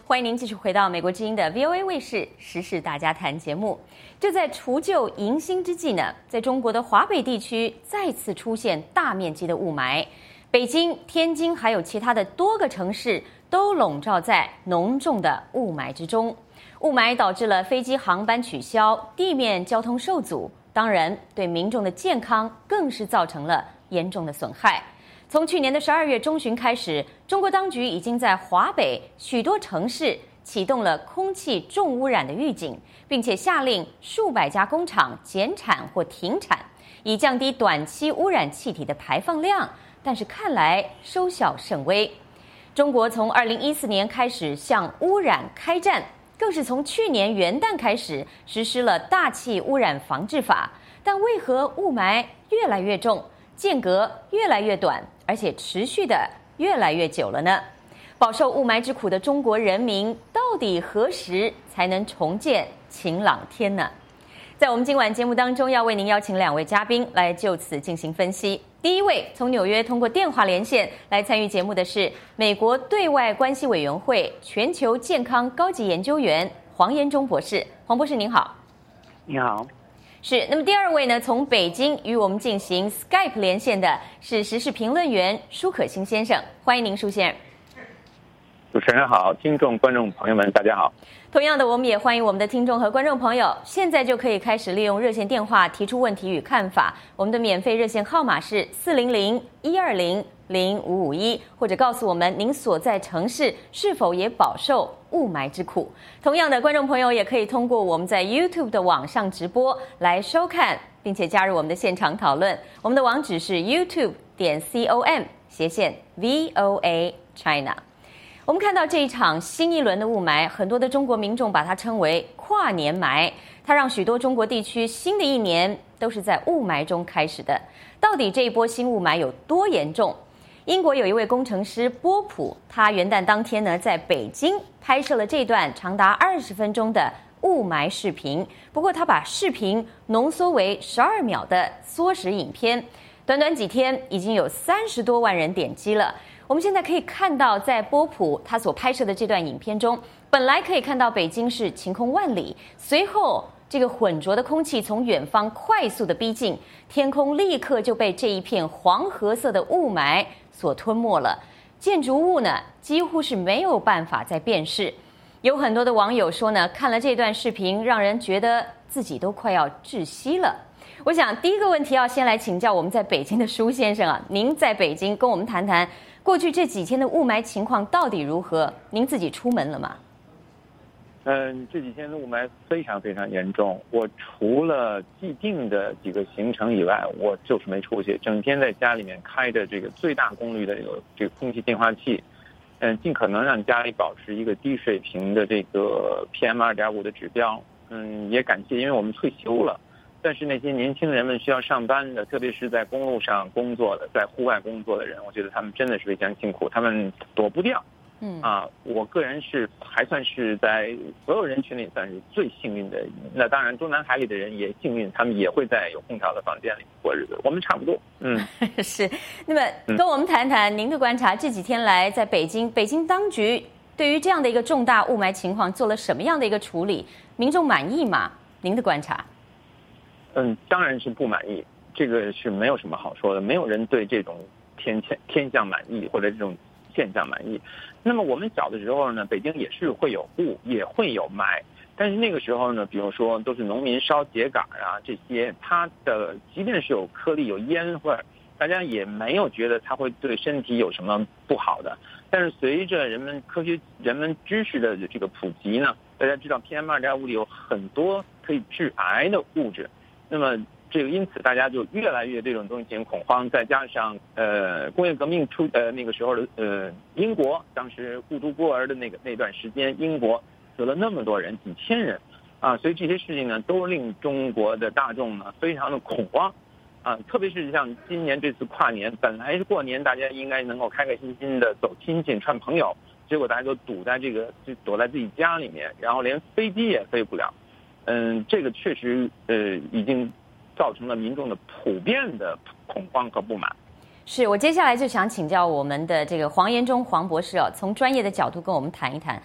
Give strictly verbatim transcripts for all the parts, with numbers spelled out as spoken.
欢迎您继续回到美国之音的 V O A 卫视时事大家谈节目。就在除旧迎新之际呢，在中国的华北地区再次出现大面积的雾霾，北京、天津还有其他的多个城市都笼罩在浓重的雾霾之中。雾霾导致了飞机航班取消，地面交通受阻，当然对民众的健康更是造成了严重的损害。从去年的十二月中旬开始，中国当局已经在华北许多城市启动了空气重污染的预警，并且下令数百家工厂减产或停产，以降低短期污染气体的排放量。但是看来收效甚微。中国从二零一四年开始向污染开战，更是从去年元旦开始实施了大气污染防治法。但为何雾霾越来越重，间隔越来越短，而且持续的越来越久了呢？饱受雾霾之苦的中国人民，到底何时才能重见晴朗天呢？在我们今晚节目当中，要为您邀请两位嘉宾来就此进行分析。第一位从纽约通过电话连线来参与节目的是美国对外关系委员会全球健康高级研究员黄延忠博士。黄博士您好。 你好。 是，那么第二位呢，从北京与我们进行 Skype 连线的是时事评论员舒可欣先生，欢迎您，舒先生。 主持人好，听众观众朋友们大家好。 同样的，我们也欢迎我们的听众和观众朋友，现在就可以开始利用热线电话提出问题与看法。我们的免费热线号码是四零零一二零零五五一，或者告诉我们您所在城市是否也饱受雾霾之苦。同样的，观众朋友也可以通过我们在 YouTube 的网上直播来收看，并且加入我们的现场讨论。我们的网址是 YouTube 点 com 斜线 V O A China。我们看到这一场新一轮的雾霾，很多的中国民众把它称为跨年霾，它让许多中国地区新的一年都是在雾霾中开始的。到底这一波新雾霾有多严重？英国有一位工程师波普，他元旦当天呢在北京拍摄了这段长达二十分钟的雾霾视频，不过他把视频浓缩为十二秒的缩时影片，短短几天已经有三十多万人点击了。我们现在可以看到，在波普他所拍摄的这段影片中，本来可以看到北京市晴空万里，随后这个浑浊的空气从远方快速的逼近，天空立刻就被这一片黄褐色的雾霾所吞没了，建筑物呢几乎是没有办法再辨识。有很多的网友说呢，看了这段视频，让人觉得自己都快要窒息了。我想第一个问题要先来请教我们在北京的舒先生啊，您在北京跟我们谈谈过去这几天的雾霾情况到底如何？您自己出门了吗？ 嗯，这几天的雾霾非常非常严重。我除了既定的几个行程以外，我就是没出去，整天在家里面开着这个最大功率的有这个空气净化器，嗯，尽可能让家里保持一个低水平的这个 P M 二点五 的指标。嗯，也感谢，因为我们退休了。但是那些年轻人们需要上班的，特别是在公路上工作的，在户外工作的人，我觉得他们真的是非常辛苦，他们躲不掉。嗯啊，我个人是还算是在所有人群里算是最幸运的。那当然，中南海里的人也幸运，他们也会在有空调的房间里过日子。我们差不多。嗯， 是。那么跟我们谈谈您的观察，这几天来在北京，北京当局对于这样的一个重大雾霾情况做了什么样的一个处理？民众满意吗？您的观察？ 嗯，当然是不满意，这个是没有什么好说的，没有人对这种天天象满意或者这种现象满意。那么我们小的时候呢，北京也是会有雾，也会有霾，但是那个时候呢，比如说都是农民烧秸秆啊这些，它的即便是有颗粒有烟味，大家也没有觉得它会对身体有什么不好的。但是随着人们科学人们知识的这个普及呢，大家知道 P M 二点五 里有很多可以致癌的物质。那么这个因此大家就越来越对这种东西进行恐慌，再加上呃工业革命出呃那个时候的呃英国当时孤独孤儿的那个那段时间，英国死了那么多人，几千人啊，所以这些事情呢都令中国的大众呢非常的恐慌啊，特别是像今年这次跨年，本来是过年大家应该能够开开心心的走亲戚串朋友，结果大家都堵在这个就躲在自己家里面，然后连飞机也飞不了。嗯，这个确实呃已经造成了民众的普遍的恐慌和不满。 是，我接下来就想请教我们的这个黄延忠黄博士哦，从专业的角度跟我们谈一谈。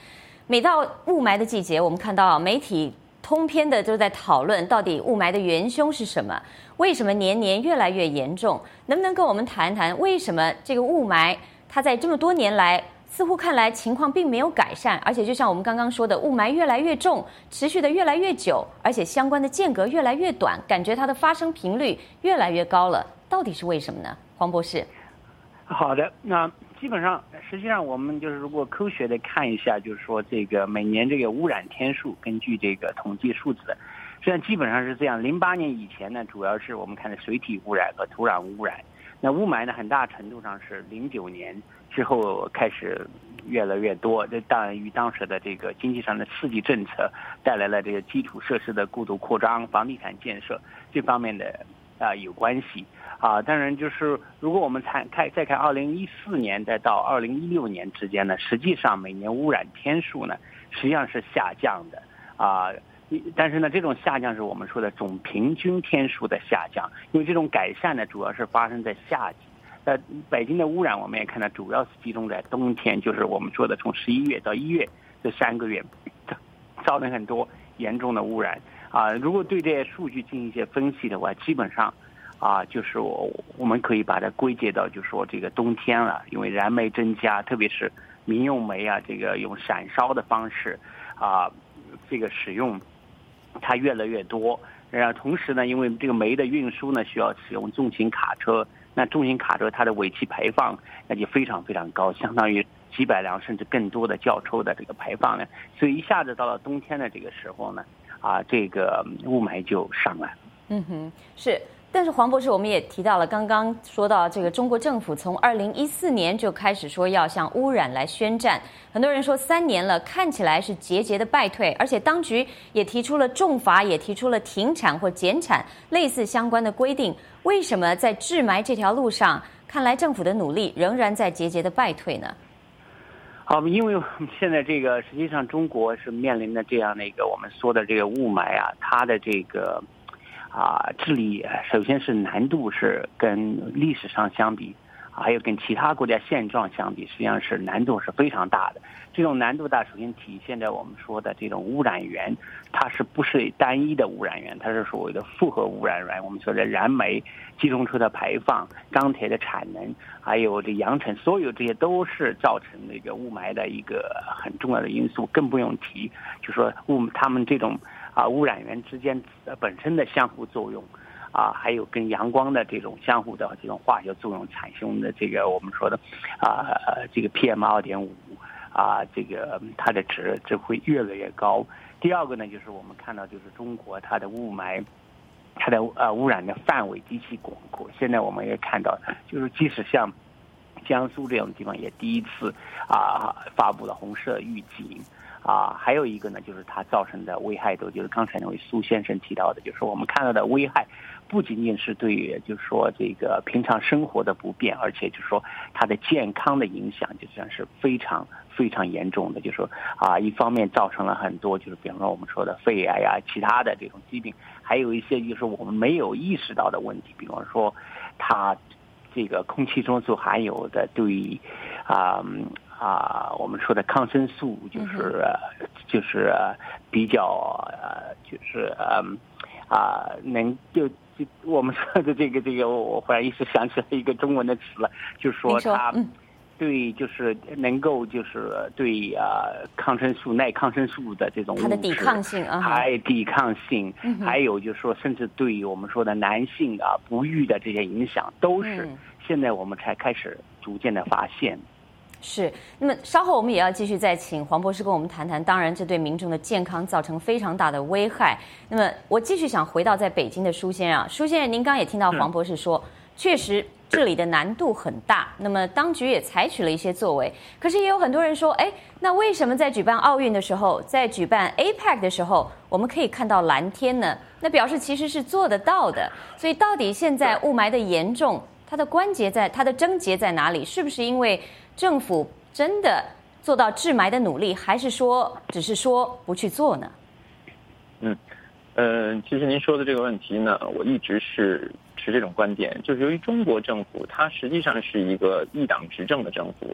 每到雾霾的季节，我们看到媒体通篇的都在讨论，到底雾霾的元凶是什么？为什么年年越来越严重？能不能跟我们谈谈，为什么这个雾霾它在这么多年来，似乎看来情况并没有改善，而且就像我们刚刚说的，雾霾越来越重，持续的越来越久，而且相关的间隔越来越短，感觉它的发生频率越来越高了，到底是为什么呢？黄博士。 好的，那基本上实际上我们就是如果科学的看一下，就是说这个每年这个污染天数，根据这个统计数字，实际上基本上是这样。零八年以前呢，主要是我们看的水体污染和土壤污染。那雾霾呢，很大程度上是零九年之后开始越来越多。这当然与当时的这个经济上的刺激政策带来了这个基础设施的过度扩张、房地产建设这方面的啊、呃、有关系。啊，当然就是如果我们看看再看二零一四年再到二零一六年之间呢，实际上每年污染天数呢实际上是下降的啊，但是呢这种下降是我们说的总平均天数的下降，因为这种改善呢主要是发生在夏季。呃，北京的污染我们也看到主要是集中在冬天，就是我们说的从十一月到一月这三个月，造成很多严重的污染啊。如果对这些数据进行一些分析的话，基本上。啊，就是我我们可以把它归结到，就是说这个冬天了，因为燃煤增加，特别是民用煤啊，这个用闪烧的方式啊，这个使用它越来越多。然后同时呢，因为这个煤的运输呢需要使用重型卡车，那重型卡车它的尾气排放那就非常非常高，相当于几百辆甚至更多的轿车的这个排放呢，所以一下子到了冬天的这个时候呢，啊，这个雾霾就上来了。 嗯哼，是。但是黄博士，我们也提到了，刚刚说到这个中国政府从二零一四年就开始说要向污染来宣战，很多人说三年了，看起来是节节的败退，而且当局也提出了重罚，也提出了停产或减产类似相关的规定。为什么在治霾这条路上，看来政府的努力仍然在节节的败退呢？ 好，因为现在这个实际上中国是面临的这样的一个我们说的这个雾霾啊，它的这个。啊，治理首先是难度是跟历史上相比，还有跟其他国家现状相比，实际上是难度是非常大的。这种难度大，首先体现在我们说的这种污染源，它是不是单一的污染源？它是所谓的复合污染源。我们说的燃煤、机动车的排放、钢铁的产能，还有这扬尘，所有这些都是造成这个雾霾的一个很重要的因素。更不用提，就说雾他们这种。啊，污染源之间本身的相互作用，啊，还有跟阳光的这种相互的这种化学作用产生的这个我们说的啊，这个 P M 二点五 啊，这个它的值值会越来越高。第二个呢，就是我们看到就是中国它的雾霾，它的呃污染的范围极其广阔。现在我们也看到，就是即使像江苏这种地方，也第一次啊发布了红色预警。啊，还有一个呢，就是它造成的危害都就是刚才那位苏先生提到的，就是我们看到的危害，不仅仅是对于就是说这个平常生活的不便，而且就是说它的健康的影响，就实际上是非常非常严重的。就是说啊，一方面造成了很多就是比方说我们说的肺癌呀、其他的这种疾病，还有一些就是我们没有意识到的问题，比方说它这个空气中所含有的对于啊。啊，我们说的抗生素就是、嗯、就是比较呃，就是嗯啊，能就就我们说的这个这个，我忽然一时想起来一个中文的词了，就是说它对，就是能够就是对啊抗生素、耐抗生素的这种物质， 它的抵抗性啊， 还抵抗性， 嗯、 还有就是说，甚至对于我们说的男性啊不育的这些影响，都是现在我们才开始逐渐的发现。 是，那么稍后我们也要继续再请黄博士跟我们谈谈，当然这对民众的健康造成非常大的危害。那么我继续想回到在北京的舒先生啊，舒先生，您刚也听到黄博士说，嗯、确实这里的难度很大，那么当局也采取了一些作为，可是也有很多人说，哎，那为什么在举办奥运的时候，在举办 A P E C 的时候，我们可以看到蓝天呢？那表示其实是做得到的。所以到底现在雾霾的严重，它的关节在它的症结在哪里？是不是因为政府真的做到治霾的努力，还是说只是说不去做呢？ 嗯，呃，其实您说的这个问题呢，我一直是持这种观点，就是由于中国政府它实际上是一个一党执政的政府，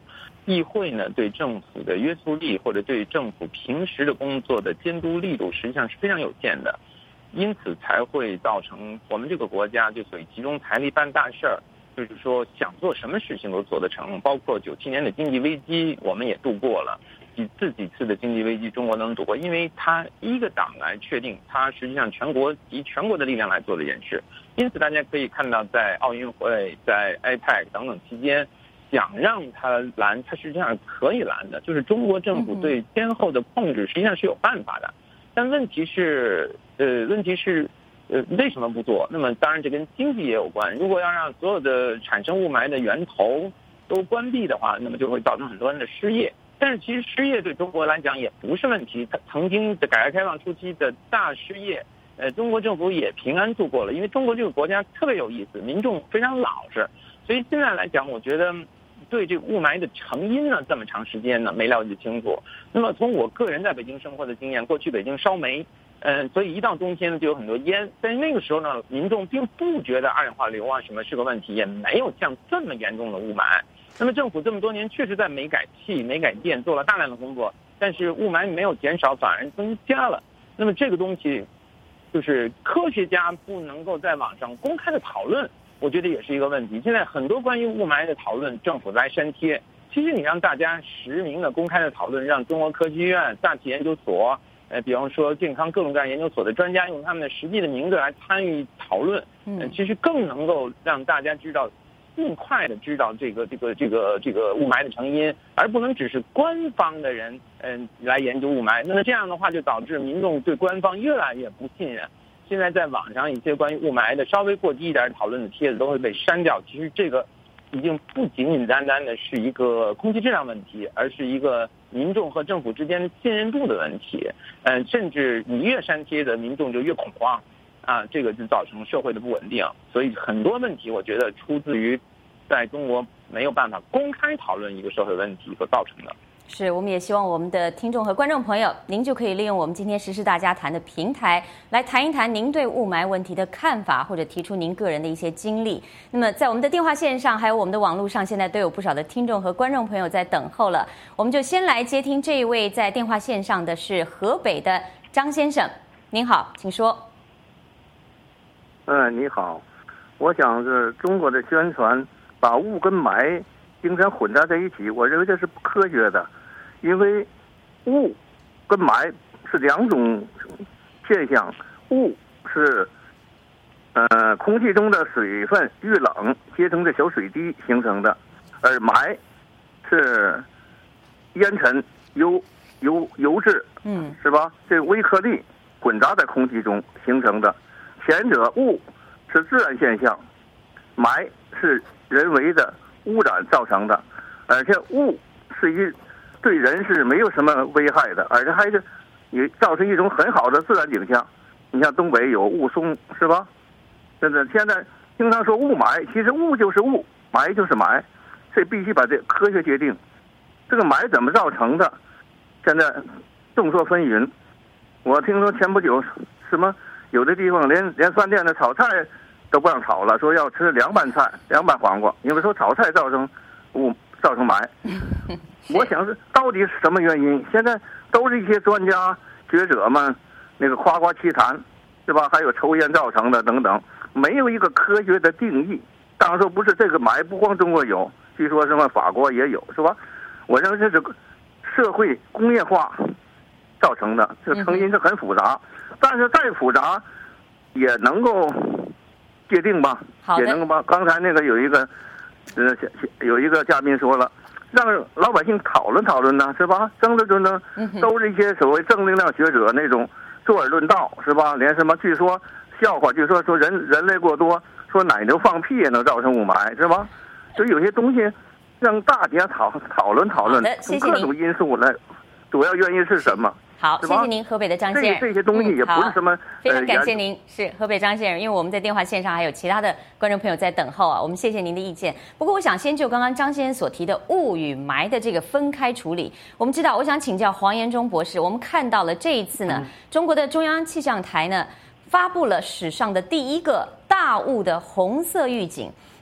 议会呢对政府的约束力或者对政府平时的工作的监督力度实际上是非常有限的，因此才会造成我们这个国家就所谓集中财力办大事儿，就是说想做什么事情都做得成，包括九七年的经济危机我们也度过了，几次几次的经济危机中国能度过，因为它一个党来确定，它实际上全国以全国的力量来做这件事，因此大家可以看到在奥运会在 A P E C 等等期间想让它拦，它实际上可以拦的，就是中国政府对先后的控制实际上是有办法的，但问题是呃问题是呃，为什么不做？那么当然这跟经济也有关。如果要让所有的产生雾霾的源头都关闭的话，那么就会造成很多人的失业。但是其实失业对中国来讲也不是问题，它曾经的改革开放初期的大失业，呃，中国政府也平安度过了。因为中国这个国家特别有意思，民众非常老实，所以现在来讲，我觉得对这个雾霾的成因呢，这么长时间呢没了解清楚。那么从我个人在北京生活的经验，过去北京烧煤。嗯，所以一到冬天呢，就有很多烟。在那个时候呢，民众并不觉得二氧化硫啊什么是个问题，也没有像这么严重的雾霾。那么政府这么多年确实在煤改气、煤改电做了大量的工作，但是雾霾没有减少，反而增加了。那么这个东西，就是科学家不能够在网上公开的讨论，我觉得也是一个问题。现在很多关于雾霾的讨论，政府在删帖。其实你让大家实名的公开的讨论，让中国科技院、大气研究所。呃，比方说健康各种各样研究所的专家用他们的实际的名字来参与讨论，嗯，其实更能够让大家知道，尽快的知道这个这个这个这个雾霾的成因，而不能只是官方的人嗯来研究雾霾。那么这样的话，就导致民众对官方越来越不信任。现在在网上一些关于雾霾的稍微过激一点讨论的帖子都会被删掉。其实这个已经不仅仅单单的是一个空气质量问题，而是一个民众和政府之间的信任度的问题。嗯，甚至你越删帖的民众就越恐慌，啊，这个就造成社会的不稳定。所以很多问题，我觉得出自于在中国没有办法公开讨论一个社会问题所造成的。 是，我们也希望我们的听众和观众朋友，您就可以利用我们今天时事大家谈的平台，来谈一谈您对雾霾问题的看法，或者提出您个人的一些经历。那么在我们的电话线上，还有我们的网络上，现在都有不少的听众和观众朋友在等候了。我们就先来接听这一位在电话线上的是河北的张先生，您好，请说。 嗯，你好，我想是中国的宣传把雾跟霾经常混杂在一起，我认为这是不科学的，因为雾跟霾是两种现象，雾是呃空气中的水分遇冷结成的小水滴形成的，而霾是烟尘油油油质，嗯，是吧？这微颗粒混杂在空气中形成的。前者雾是自然现象，霾是人为的污染造成的，而且雾是一对人是没有什么危害的，而且还是也造成一种很好的自然景象。你像东北有雾凇，是吧？真的，现在经常说雾霾，其实雾就是雾，霾就是霾，这必须把这科学界定。这个霾怎么造成的？现在众说纷纭。我听说前不久什么有的地方连连饭店的炒菜都不让炒了，说要吃凉拌菜、凉拌黄瓜，因为说炒菜造成雾、造成霾。我想是到底是什么原因？现在都是一些专家学者们那个夸夸其谈，是吧？还有抽烟造成的等等，没有一个科学的定义。当然说不是这个霾不光中国有，据说什么法国也有，是吧？我认为这是社会工业化造成的，这个成因是很复杂，但是再复杂也能够界定吧，也能够吧。刚才那个有一个呃有一个嘉宾说了，让老百姓讨论讨论呢，是吧？争论争论，都是一些所谓正能量学者那种坐而论道，是吧？连什么据说笑话，据说说人人类过多，说奶牛放屁也能造成雾霾，是吧？就有些东西让大家讨讨论讨论，从各种因素来，主要原因是什么？ 好，谢谢您，河北的张先生。 这些东西也不是什么、嗯、 非常感谢您，是河北张先生。因为我们在电话线上还有其他的观众朋友在等候啊，我们谢谢您的意见。不过我想先就刚刚张先生所提的雾与霾的这个分开处理，我们知道，我想请教黄延忠博士，我们看到了这一次呢，嗯、中国的中央气象台呢发布了史上的第一个大雾的红色预警。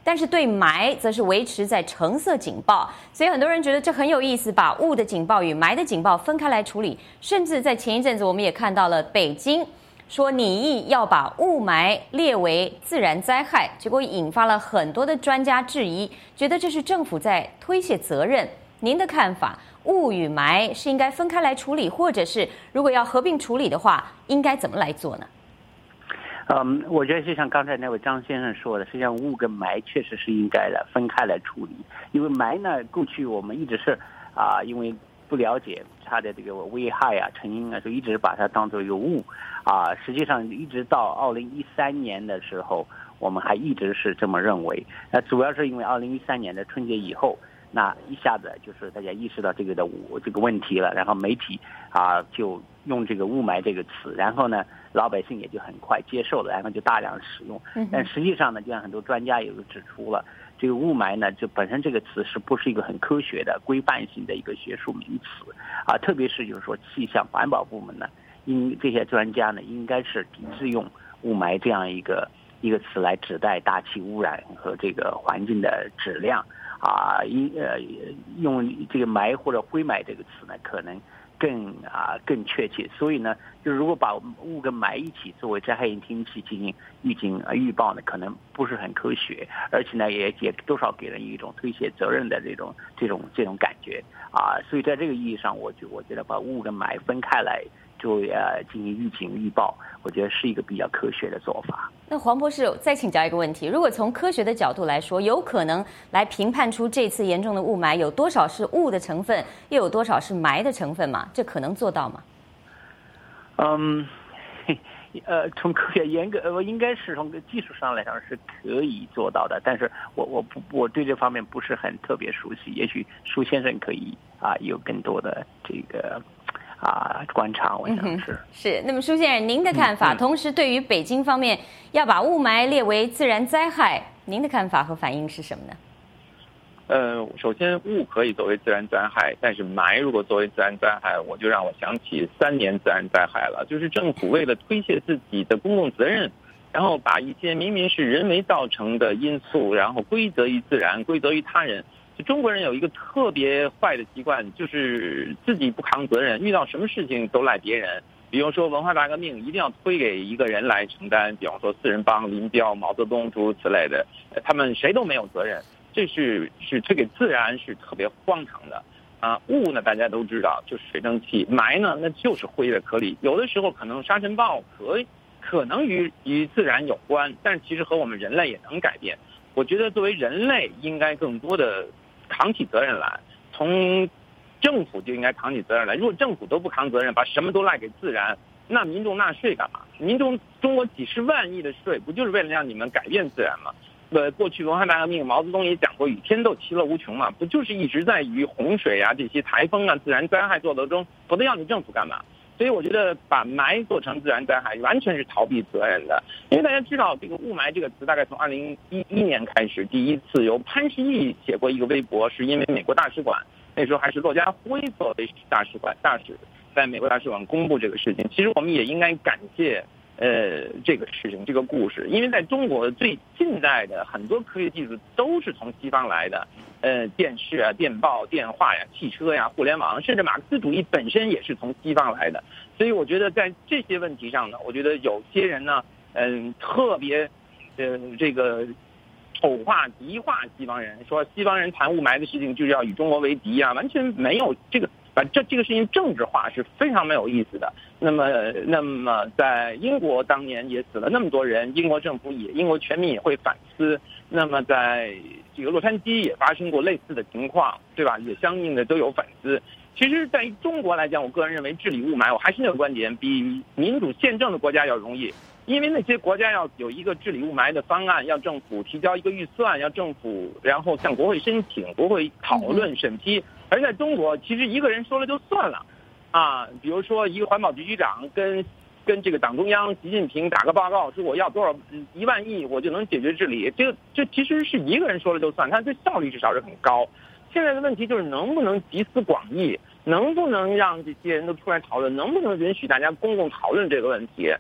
但是对霾则是维持在橙色警报。所以很多人觉得这很有意思，把雾的警报与霾的警报分开来处理。甚至在前一阵子，我们也看到了北京说拟议要把雾霾列为自然灾害，结果引发了很多的专家质疑，觉得这是政府在推卸责任。您的看法，雾与霾是应该分开来处理，或者是如果要合并处理的话，应该怎么来做呢？ 嗯，我觉得就像刚才那位张先生说的，实际上雾跟霾确实是应该的分开来处理。因为霾呢，过去我们一直是啊、呃，因为不了解它的这个危害啊、成因啊，就一直把它当做一个雾啊。实际上，一直到二零一三年的时候，我们还一直是这么认为。那主要是因为二零一三年的春节以后，那一下子就是大家意识到这个的这个问题了，然后媒体啊就用这个雾霾这个词，然后呢老百姓也就很快接受了，然后就大量使用。但实际上呢，就像很多专家也都指出了，这个雾霾呢，就本身这个词是不是一个很科学的、规范性的一个学术名词啊？特别是就是说气象环保部门呢，应这些专家呢，应该是抵制用雾霾这样一个一个词来指代大气污染和这个环境的质量。啊，因呃用这个霾或者灰霾这个词呢，可能更啊更确切。所以呢，就是如果把雾跟霾一起作为灾害性天气进行预警啊预报呢，可能不是很科学，而且呢也也多少给人一种推卸责任的这种这种这种感觉啊。所以在这个意义上，我觉我觉得把雾跟霾分开来就呃进行预警预报，我觉得是一个比较科学的做法。 那黄博士再请教一个问题，如果从科学的角度来说，有可能来评判出这次严重的雾霾有多少是雾的成分，又有多少是霾的成分吗？这可能做到吗？ 嗯，呃，从科学严格呃应该是从技术上来讲是可以做到的，但是我我不我对这方面不是很特别熟悉，也许舒先生可以啊有更多的这个啊，观察我想是、嗯、 是。那么舒先生，您的看法、嗯嗯？同时，对于北京方面要把雾霾列为自然灾害，您的看法和反应是什么呢？ 呃，首先雾可以作为自然灾害，但是霾如果作为自然灾害，我就让我想起三年自然灾害了。就是政府为了推卸自己的公共责任，然后把一些明明是人为造成的因素，然后归责于自然，归责于他人。就中国人有一个特别坏的习惯，就是自己不扛责任，遇到什么事情都赖别人。比如说文化大革命一定要推给一个人来承担，比方说四人帮、林彪、毛泽东诸如此类的，他们谁都没有责任，这是是推给自然，是特别荒唐的啊。雾呢大家都知道就是水蒸气，霾呢那就是灰的颗粒，有的时候可能沙尘暴可可能与与自然有关，但是其实和我们人类也能改变。我觉得作为人类应该更多的扛起责任来，从政府就应该扛起责任来。如果政府都不扛责任，把什么都赖给自然，那民众纳税干嘛？民众中国几十万亿的税，不就是为了让你们改变自然吗？呃，过去文化大革命，毛泽东也讲过，与天斗其乐无穷嘛，不就是一直在与洪水啊、这些台风啊、自然灾害做斗争，否则要你政府干嘛？所以我觉得把霾做成自然灾害完全是逃避责任的。因为大家知道这个雾霾这个词大概从二零一一年开始第一次由潘石屹写过一个微博，是因为美国大使馆那时候还是骆家辉作为大使馆大使在美国大使馆公布这个事情。其实我们也应该感谢呃这个事情这个故事，因为在中国最近代的很多科学技术都是从西方来的，呃电视啊、电报、电话呀、汽车呀、互联网，甚至马克思主义本身也是从西方来的。所以我觉得在这些问题上呢，我觉得有些人呢嗯、呃、特别呃这个丑化敌化西方人，说西方人谈雾霾的事情就是要与中国为敌啊，完全没有这个把这这个事情政治化是非常没有意思的。那么那么在英国当年也死了那么多人，英国政府也英国全民也会反思。那么在这个洛杉矶也发生过类似的情况，对吧？也相应的都有反思。其实在中国来讲，我个人认为治理雾霾，我还是那个观点，比民主宪政的国家要容易。因为那些国家要有一个治理雾霾的方案，要政府提交一个预算，要政府然后向国会申请，国会讨论审批。而在中国，其实一个人说了就算了，啊，比如说一个环保局局长跟跟这个党中央习近平打个报告，说我要多少一万亿，我就能解决治理。这个这其实是一个人说了就算，他这效率至少是很高。现在的问题就是能不能集思广益，能不能让这些人都出来讨论，能不能允许大家公共讨论这个问题。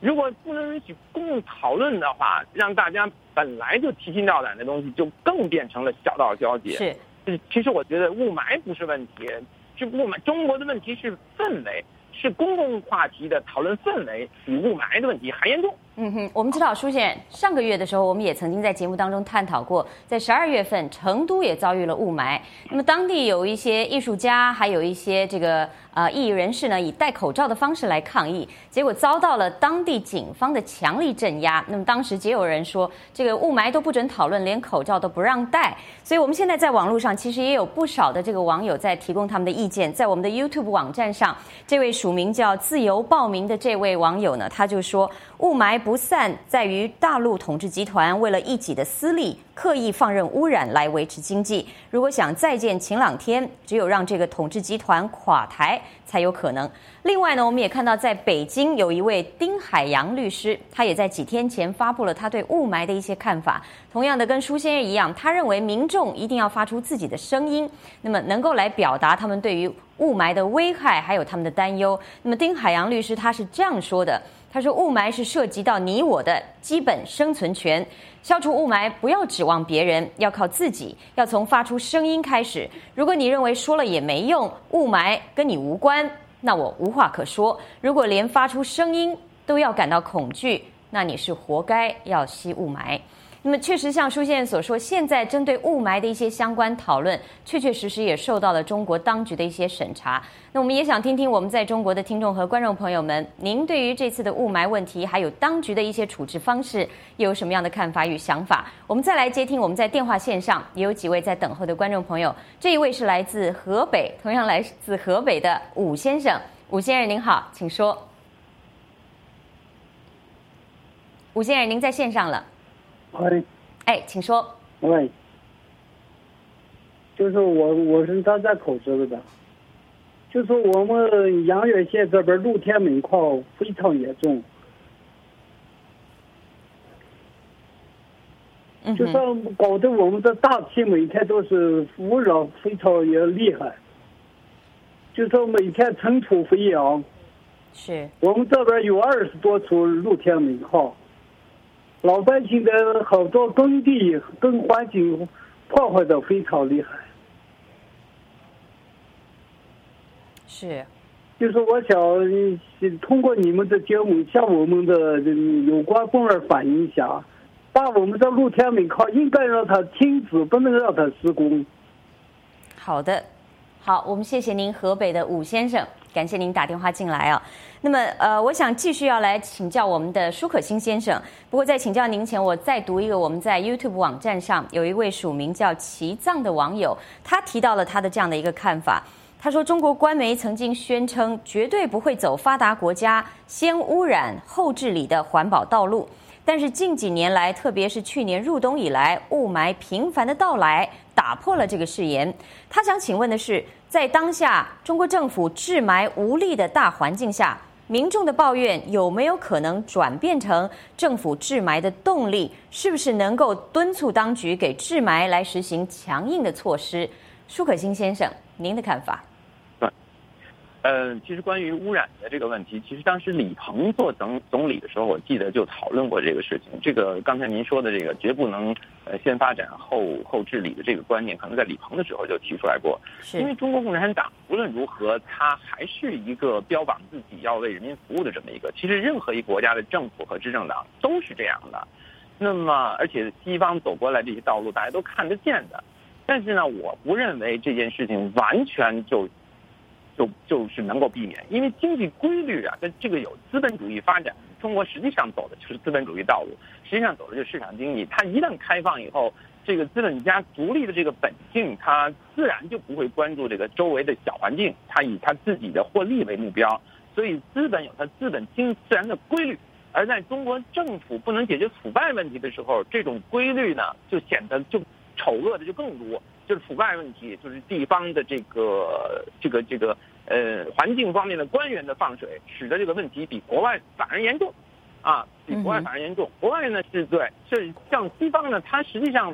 如果不能允许公共讨论的话，让大家本来就提心吊胆的东西，就更变成了小道消息。 是， 其实我觉得雾霾不是问题，是雾霾。中国的问题是氛围，是公共话题的讨论氛围比雾霾的问题还严重。 嗯哼，我们知道，舒先生上个月的时候，我们也曾经在节目当中探讨过，在十二月份，成都也遭遇了雾霾。那么当地有一些艺术家，还有一些这个呃异议人士呢，以戴口罩的方式来抗议，结果遭到了当地警方的强力镇压。那么当时也有人说，这个雾霾都不准讨论，连口罩都不让戴。所以我们现在在网络上其实也有不少的这个网友在提供他们的意见，在我们的 YouTube 网站上，这位署名叫自由报名的这位网友呢，他就说，雾霾不散在于大陆统治集团为了一己的私利，刻意放任污染来维持经济。如果想再见晴朗天，只有让这个统治集团垮台才有可能。另外呢，我们也看到在北京有一位丁海洋律师，他也在几天前发布了他对雾霾的一些看法。同样的，跟舒先生一样，他认为民众一定要发出自己的声音，那么能够来表达他们对于雾霾的危害还有他们的担忧。那么丁海洋律师他是这样说的，他说雾霾是涉及到你我的基本生存权，消除雾霾不要指望别人，要靠自己，要从发出声音开始。如果你认为说了也没用，雾霾跟你无关，那我无话可说。如果连发出声音都要感到恐惧，那你是活该要吸雾霾。那么确实像舒先生所说，现在针对雾霾的一些相关讨论，确确实实也受到了中国当局的一些审查。那我们也想听听我们在中国的听众和观众朋友们，您对于这次的雾霾问题，还有当局的一些处置方式，有什么样的看法与想法？我们再来接听我们在电话线上也有几位在等候的观众朋友。这一位是来自河北，同样来自河北的武先生。武先生您好，请说。武先生，您在线上了。 喂， 哎，请说。 喂，就是我，我是他在口子的，就是我们阳岳县这边露天煤矿非常严重， 嗯、 就是搞得我们的大气每天都是污染非常也厉害，就是每天尘土飞扬。 是。我们这边有二十多处露天煤矿。老百姓的好多耕地跟环境破坏的非常厉害， 是， 就是我想通过你们的节目向我们的有关部门反映一下，把我们的露天煤矿应该让它停止，不能让它施工。 好的，好，我们谢谢您，河北的武先生，感谢您打电话进来啊。那么，呃，我想继续要来请教我们的舒可欣先生。不过，在请教您前，我再读一个我们在 YouTube 网站上有一位署名叫齐藏的网友，他提到了他的这样的一个看法。他说，中国官媒曾经宣称绝对不会走发达国家先污染后治理的环保道路，但是近几年来，特别是去年入冬以来，雾霾频繁的到来，打破了这个誓言。他想请问的是，在当下中国政府治霾无力的大环境下，民众的抱怨有没有可能转变成政府治霾的动力？是不是能够敦促当局给治霾来实行强硬的措施？舒可欣先生，您的看法？ 对，呃，其实关于污染的这个问题，其实当时李鹏做总总理的时候，我记得就讨论过这个事情。这个刚才您说的这个绝不能呃先发展后后治理的这个观念，可能在李鹏的时候就提出来过。因为中国共产党无论如何，它还是一个标榜自己要为人民服务的这么一个。其实任何一个国家的政府和执政党都是这样的。那么，而且西方走过来这些道路，大家都看得见的。但是呢，我不认为这件事情完全就就就是能够避免，因为经济规律啊，跟这个有资本主义发展。中国实际上走的就是资本主义道路，实际上走的就是市场经济。它一旦开放以后，这个资本家逐利的这个本性，它自然就不会关注这个周围的小环境，它以它自己的获利为目标。所以资本有它资本经自然的规律，而在中国政府不能解决腐败问题的时候，这种规律呢就显得就丑恶的就更多。就是腐败问题，就是地方的这个这个这个呃环境方面的官员的放水，使得这个问题比国外反而严重，啊，比国外反而严重。国外呢是对，是像西方呢，它实际上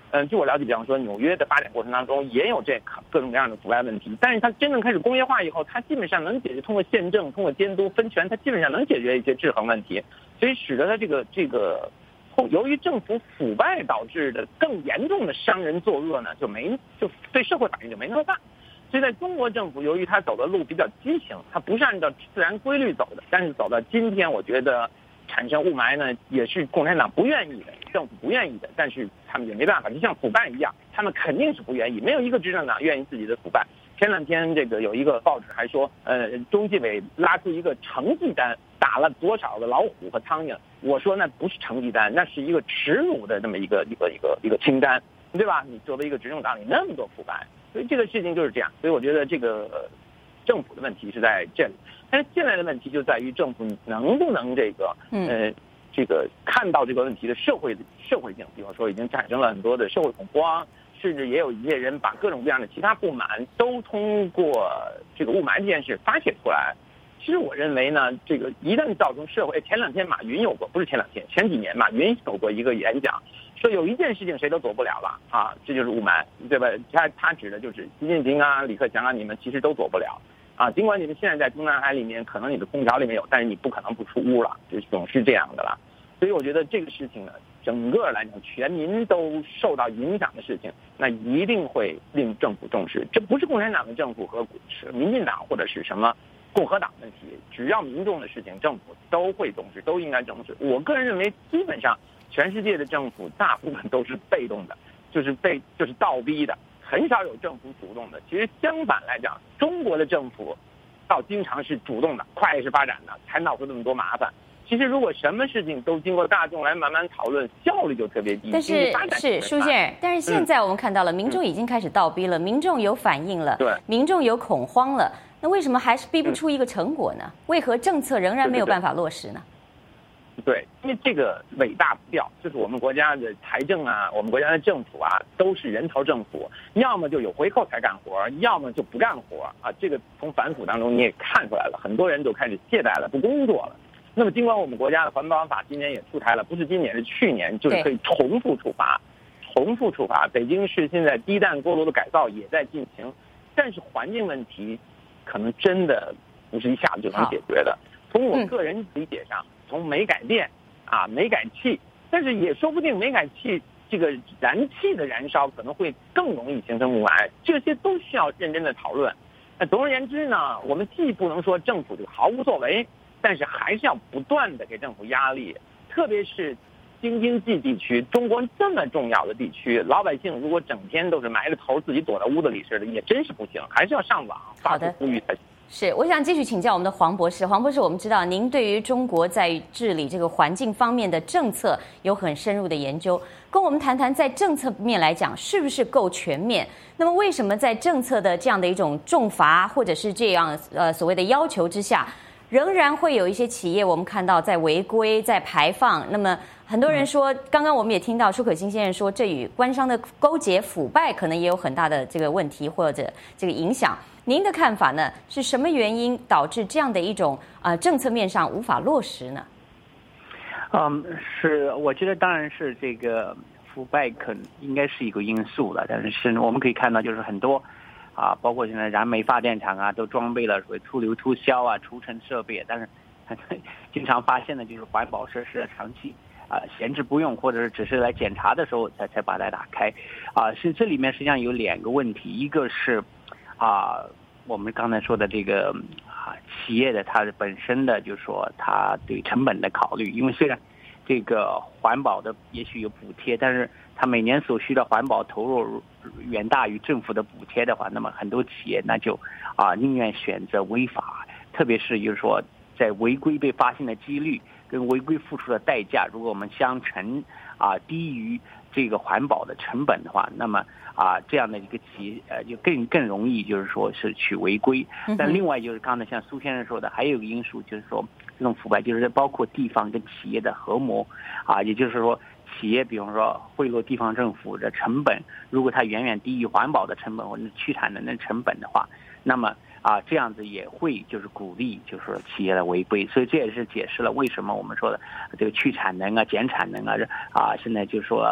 嗯、呃，据我了解，比方说纽约的发展过程当中也有这各种各样的腐败问题，但是它真正开始工业化以后，它基本上能解决，通过宪政、通过监督、分权，它基本上能解决一些制衡问题，所以使得它这个这个。由于政府腐败导致的更严重的商人作恶呢，就没就对社会反应就没那么大。所以在中国政府，由于它走的路比较畸形，它不是按照自然规律走的，但是走到今天，我觉得产生雾霾呢，也是共产党不愿意的，政府不愿意的，但是他们也没办法，就像腐败一样，他们肯定是不愿意，没有一个执政党愿意自己的腐败。前两天这个有一个报纸还说，呃，中纪委拉出一个成绩单，打了多少个老虎和苍蝇。我说那不是成绩单，那是一个耻辱的这么一个一个一个一个清单，对吧？你作为一个执政党里那么多腐败，所以这个事情就是这样。所以我觉得这个、呃、政府的问题是在这里，但是现在的问题就在于政府能不能这个呃这个看到这个问题的社会社会性，比方说已经产生了很多的社会恐慌。甚至也有一些人把各种各样的其他不满都通过这个雾霾这件事发泄出来。其实我认为呢，这个一旦造成社会，前两天马云有过，不是前两天，前几年马云有过一个演讲，说有一件事情谁都做不了了啊，这就是雾霾，对吧？他他指的就是习近平啊、李克强啊，你们其实都做不了啊。尽管你们现在在中南海里面，可能你的空调里面有，但是你不可能不出屋了，就总是这样的了。所以我觉得这个事情呢，整个来讲，全民都受到影响的事情，那一定会令政府重视。这不是共产党的政府和是民进党或者是什么共和党问题，只要民众的事情，政府都会重视，都应该重视。我个人认为，基本上全世界的政府大部分都是被动的，就是被就是倒逼的，很少有政府主动的。其实相反来讲，中国的政府倒经常是主动的，快是发展的，才闹出这么多麻烦。其实，如果什么事情都经过大众来慢慢讨论，效率就特别低。 但是是舒先生，但是现在我们看到了，民众已经开始倒逼了，民众有反应了， 对， 民众有恐慌了。那为什么还是逼不出一个成果呢？为何政策仍然没有办法落实呢？ 对，因为这个尾大不掉，就是我们国家的财政啊，我们国家的政府啊，都是人头政府，要么就有回扣才干活，要么就不干活啊。这个从反腐当中你也看出来了，很多人都开始懈怠了，不工作了。那么，尽管我们国家的环保法今年也出台了，不是今年是去年，就是可以重复处罚，重复处罚。北京市现在低氮锅炉的改造也在进行，但是环境问题可能真的不是一下子就能解决的。从我个人理解上，从煤改电啊、煤改气，但是也说不定煤改气这个燃气的燃烧可能会更容易形成雾霾，这些都需要认真的讨论。那总而言之呢，我们既不能说政府就毫无作为。但是还是要不断的给政府压力，特别是京津冀地区，中国这么重要的地区，老百姓如果整天都是埋着头自己躲在屋子里似的，也真是不行，还是要上网发出呼吁才行。 是，我想继续请教我们的黄博士。黄博士，我们知道您对于中国在治理这个环境方面的政策有很深入的研究，跟我们谈谈在政策面来讲是不是够全面？那么为什么在政策的这样的一种重罚或者是这样呃所谓的要求之下，仍然会有一些企业我们看到在违规、在排放？那么很多人说，刚刚我们也听到舒可欣先生说，这与官商的勾结、腐败可能也有很大的这个问题或者这个影响。您的看法呢？是什么原因导致这样的一种呃政策面上无法落实呢？ 嗯，是，我觉得当然是这个腐败可能应该是一个因素了，但是我们可以看到就是很多啊，包括现在燃煤发电厂啊，都装备了所谓出流出销啊、除尘设备，但是经常发现的就是环保设施长期啊闲置不用，或者是只是来检查的时候才才把它打开，啊，是这里面实际上有两个问题，一个是啊我们刚才说的这个啊企业的它本身的就是说它对成本的考虑，因为虽然这个环保的也许有补贴，但是它每年所需的环保投入远大于政府的补贴的话，那么很多企业那就啊宁愿选择违法，特别是就是说在违规被发现的几率跟违规付出的代价，如果我们相乘啊低于这个环保的成本的话，那么啊这样的一个企业呃就更更容易就是说是去违规。但另外就是刚才像苏先生说的，还有一个因素就是说这种腐败就是包括地方跟企业的合谋啊，也就是说企业比方说贿赂地方政府的成本，如果它远远低于环保的成本或者去产能的成本的话，那么啊这样子也会就是鼓励就是说企业的违规，所以这也是解释了为什么我们说的这个去产能啊、减产能啊啊现在就是说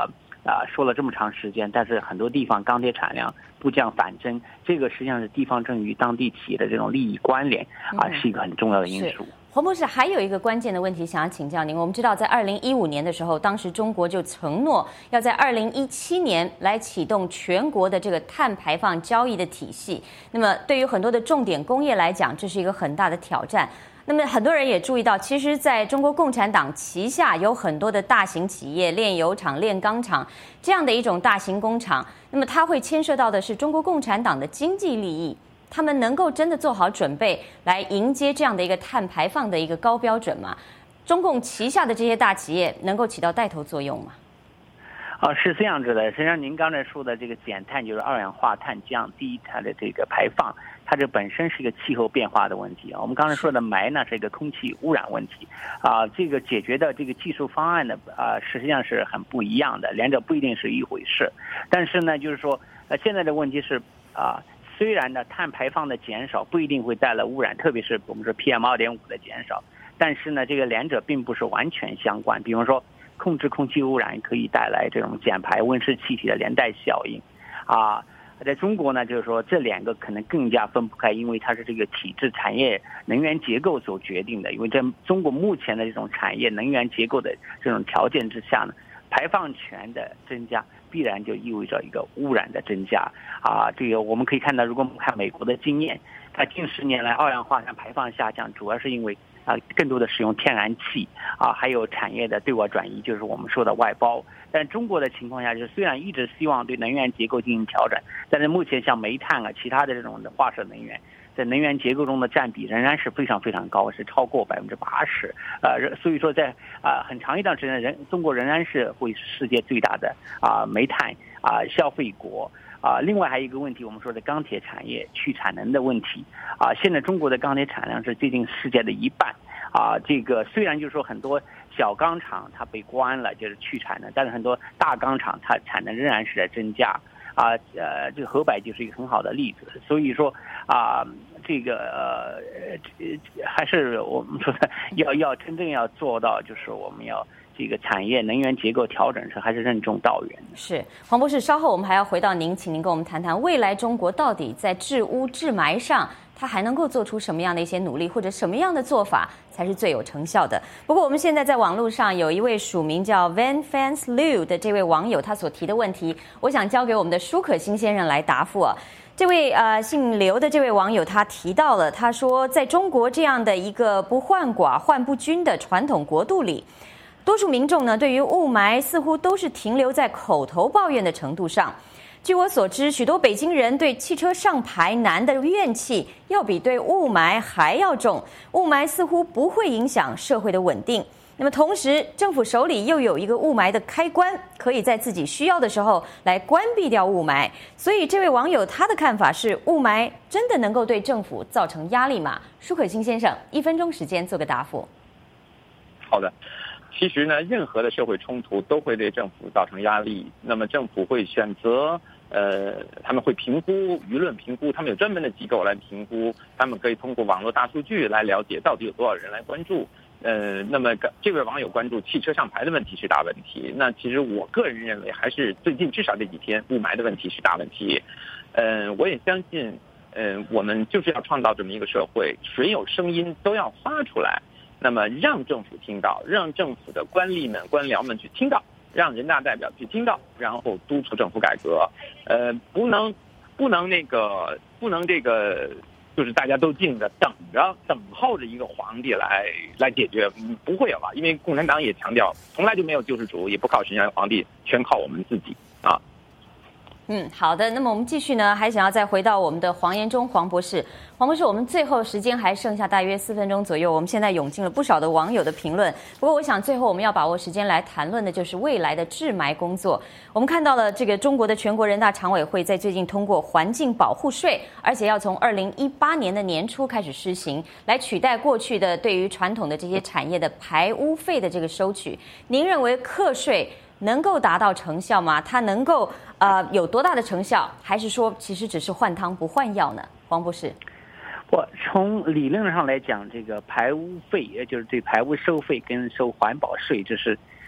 啊、呃、说了这么长时间，但是很多地方钢铁产量不降反增，这个实际上是地方政与当地企业的这种利益关联啊、呃，是一个很重要的因素。 黄博士，还有一个关键的问题想要请教您。我们知道，在二零一五年的时候，当时中国就承诺要在二零一七年来启动全国的这个碳排放交易的体系。那么，对于很多的重点工业来讲，这是一个很大的挑战。那么，很多人也注意到，其实在中国共产党旗下有很多的大型企业，炼油厂、炼钢厂这样的一种大型工厂。那么，它会牵涉到的是中国共产党的经济利益。他们能够真的做好准备来迎接这样的一个碳排放的一个高标准吗？中共旗下的这些大企业能够起到带头作用吗？ 啊，是这样子的。实际上，您刚才说的这个减碳，就是二氧化碳降低它的这个排放，它这本身是一个气候变化的问题啊。我们刚才说的霾呢，是一个空气污染问题啊。这个解决的这个技术方案呢，啊，实际上是很不一样的，两者不一定是一回事。但是呢，就是说，呃，现在的问题是啊。虽然呢，碳排放的减少不一定会带来污染，特别是我们说 P M 二点五 的减少，但是呢，这个两者并不是完全相关。比方说，控制空气污染可以带来这种减排温室气体的连带效应，啊，在中国呢，就是说这两个可能更加分不开，因为它是这个体制、产业、能源结构所决定的。因为在中国目前的这种产业、能源结构的这种条件之下呢，排放权的增加必然就意味着一个污染的增加啊！这个我们可以看到，如果我们看美国的经验，它近十年来二氧化碳排放下降，主要是因为啊更多的使用天然气啊，还有产业的对外转移，就是我们说的外包。但中国的情况下，就是虽然一直希望对能源结构进行调整，但是目前像煤炭啊、其他的这种的化石能源，在能源结构中的占比仍然是非常非常高，是超过百分之八十。呃，所以说在啊、呃、很长一段时间，人中国仍然是会世界最大的啊、呃、煤炭啊、呃、消费国啊、呃。另外还有一个问题，我们说的钢铁产业去产能的问题啊、呃。现在中国的钢铁产量是接近世界的一半啊、呃。这个虽然就是说很多小钢厂它被关了，就是去产能，但是很多大钢厂它产能仍然是在增加。啊，呃，这个河北就是一个很好的例子。所以说啊，这个呃，还是我们说的要要真正要做到，就是我们要这个产业能源结构调整是还是任重道远的。 是，黄博士，稍后我们还要回到您，请您跟我们谈谈未来中国到底在治污治霾上，它还能够做出什么样的一些努力，或者什么样的做法才是最有成效的。不过我们现在在网络上有一位署名叫 Van Fans Liu 的这位网友，他所提的问题，我想交给我们的舒可欣先生来答复啊。这位呃姓刘的这位网友他提到了，他说在中国这样的一个不患寡患不均的传统国度里，多数民众呢对于雾霾似乎都是停留在口头抱怨的程度上。据我所知，许多北京人对汽车上牌难的怨气要比对雾霾还要重，雾霾似乎不会影响社会的稳定。那么同时，政府手里又有一个雾霾的开关，可以在自己需要的时候来关闭掉雾霾。所以这位网友他的看法是，雾霾真的能够对政府造成压力吗？舒可欣先生，一分钟时间做个答复。 好的。其实呢，任何的社会冲突都会对政府造成压力。那么政府会选择，呃，他们会评估舆论评估，他们有专门的机构来评估，他们可以通过网络大数据来了解到底有多少人来关注。呃，那么这位网友关注汽车上牌的问题是大问题。那其实我个人认为，还是最近至少这几天雾霾的问题是大问题。呃，我也相信，呃，我们就是要创造这么一个社会，谁有声音都要发出来。那么让政府听到，让政府的官吏们、官僚们去听到，让人大代表去听到，然后督促政府改革。呃，不能，不能那个，不能这个，就是大家都静着等着，等候着一个皇帝来来解决，不会有了，因为共产党也强调，从来就没有救世主，也不靠谁家皇帝，全靠我们自己啊。 嗯，好的。那么我们继续呢，还想要再回到我们的黄延忠黄博士。黄博士，我们最后时间还剩下大约四分钟左右，我们现在涌进了不少的网友的评论。不过我想最后我们要把握时间来谈论的就是未来的治霾工作。我们看到了这个中国的全国人大常委会在最近通过环境保护税，而且要从二零一八年的年初开始施行，来取代过去的对于传统的这些产业的排污费的这个收取。您认为课税能够达到成效吗？它能够呃有多大的成效？还是说其实只是换汤不换药呢？黄博士， 我从理论上来讲，这个排污费，也就是对排污收费跟收环保税，这是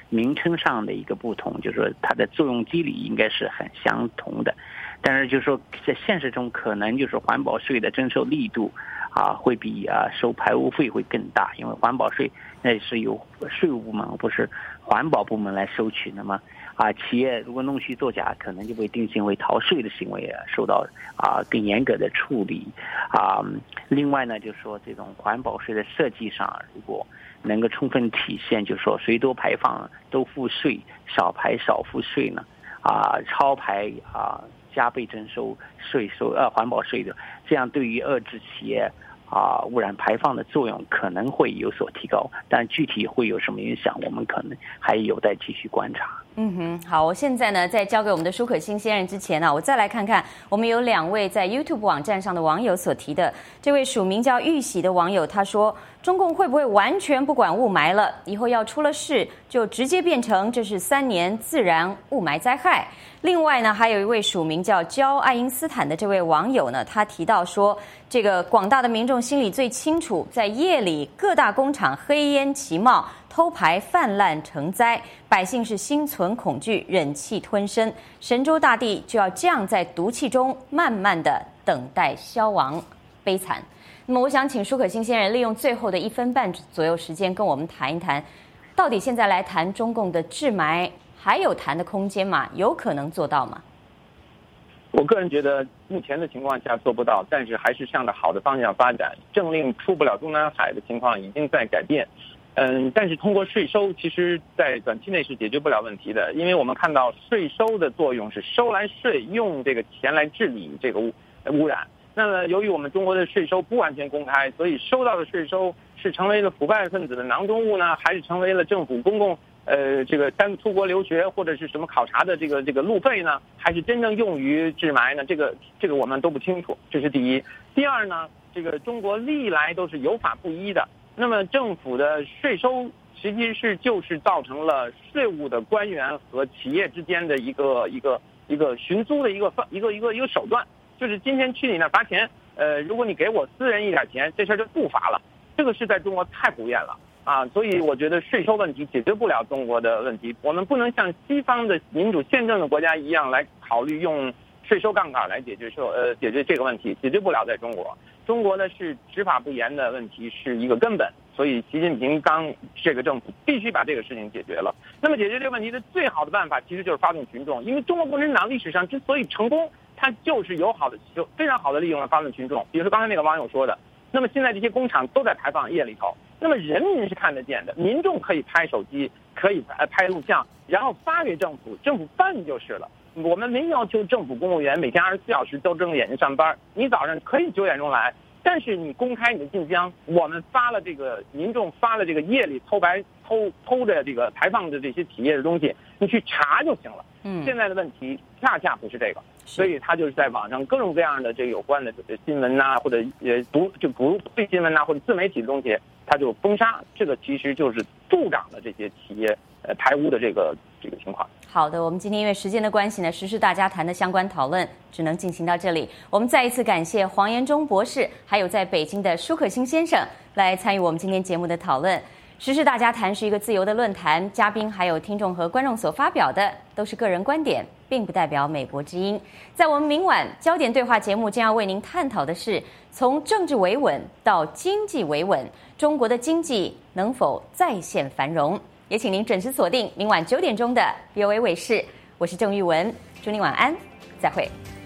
名称上的一个不同，就是说它的作用机理应该是很相同的，但是就是说在现实中可能就是环保税的征收力度啊会比啊收排污费会更大，因为环保税那是由税务部门不是环保部门来收取的嘛。啊，企业如果弄虚作假，可能就会定性为逃税的行为啊，受到啊更严格的处理啊。另外呢，就是说这种环保税的设计上，如果能够充分体现，就是说谁多排放都付税，少排少付税呢，啊，超排啊加倍征收税收呃环保税的，这样对于遏制企业啊，污染排放的作用可能会有所提高，但具体会有什么影响，我们可能还有待继续观察。 嗯哼，好，我现在呢，在交给我们的舒可欣先生之前呢，我再来看看我们有两位在 YouTube 网站上的网友所提的。这位署名叫玉喜的网友他说，中共会不会完全不管雾霾了？以后要出了事就直接变成这是三年自然雾霾灾害。另外呢，还有一位署名叫焦爱因斯坦的这位网友呢，他提到说，这个广大的民众心里最清楚，在夜里各大工厂黑烟齐冒，偷排泛滥成灾，百姓是心存恐惧，忍气吞声，神州大地就要这样在毒气中慢慢的等待消亡，悲惨。那么我想请舒可欣先生利用最后的一分半左右时间跟我们谈一谈，到底现在来谈中共的治霾还有谈的空间吗？有可能做到吗？ 我个人觉得目前的情况下做不到，但是还是向着好的方向发展。政令出不了中南海的情况已经在改变。嗯，但是通过税收，其实在短期内是解决不了问题的，因为我们看到税收的作用是收来税，用这个钱来治理这个污污染。那么由于我们中国的税收不完全公开，所以收到的税收是成为了腐败分子的囊中物呢，还是成为了政府公共呃这个单出国留学或者是什么考察的这个这个路费呢，还是真正用于治霾呢？这个这个我们都不清楚，这是第一。第二呢，这个中国历来都是有法不依的。那么政府的税收实际是就是造成了税务的官员和企业之间的一个一个一个寻租的一个一个一个一个手段，就是今天去你那罚钱，呃，如果你给我私人一点钱，这事儿就不罚了。这个是在中国太普遍了啊，所以我觉得税收问题解决不了中国的问题，我们不能像西方的民主宪政的国家一样来考虑用税收杠杆来解决社呃解决这个问题，解决不了在中国。中国呢是执法不严的问题是一个根本，所以习近平刚这个政府必须把这个事情解决了。那么解决这个问题的最好的办法其实就是发动群众，因为中国共产党历史上之所以成功，它就是有好的就非常好的利用了发动群众。比如说刚才那个网友说的，那么现在这些工厂都在排放夜里头，那么人民是看得见的，民众可以拍手机，可以拍录像，然后发给政府，政府办就是了。我们没要求政府公务员每天二十四小时都睁着眼睛上班，你早上可以九点钟来，但是你公开你的信箱，我们发了这个民众发了这个夜里偷排偷偷着这个排放的这些企业的东西，你去查就行了。嗯，现在的问题恰恰不是这个，所以他就是在网上各种各样的这个有关的新闻呐、啊，或者呃不就不非新闻呐、啊，或者自媒体的东西，他就封杀。这个其实就是助长了这些企业呃排污的这个这个情况。 好的，我们今天因为时间的关系呢，时事大家谈的相关讨论只能进行到这里。我们再一次感谢黄延忠博士，还有在北京的舒可欣先生来参与我们今天节目的讨论。时事大家谈是一个自由的论坛，嘉宾还有听众和观众所发表的都是个人观点，并不代表美国之音。在我们明晚焦点对话节目将要为您探讨的是，从政治维稳到经济维稳，中国的经济能否再现繁荣？也请您准时锁定明晚九点钟的 V O A 卫视，我是郑玉文，祝您晚安，再会。